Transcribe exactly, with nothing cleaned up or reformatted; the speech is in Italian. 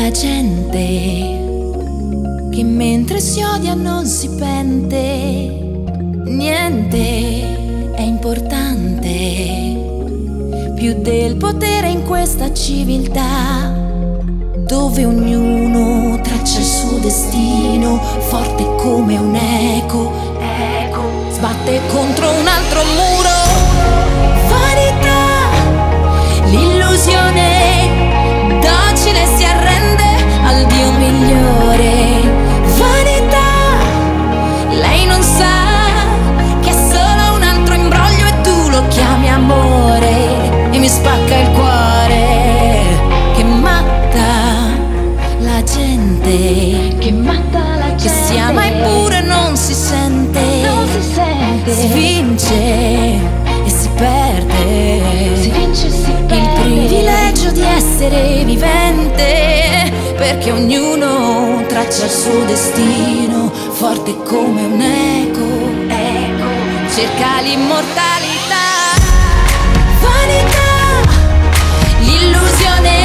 la gente che mentre si odia non si pente. Niente è importante più del potere in questa civiltà, dove ognuno traccia il suo destino, forte come un eco, eco, sbatte contro un altro muro. Vanità, l'illusione, docile si arrende al Dio migliore. Vanità, lei non sa che è solo un altro imbroglio e tu lo chiami amore e mi spacca il cuore. Che matta la gente, che matta la gente, che si ama eppure non si sente, non si sente, si vince e si perde, si vince e si perde. Il privilegio di essere vivente, perché ognuno traccia il suo destino, forte come un eco, eco, cerca l'immortalità. Vanità, l'illusione,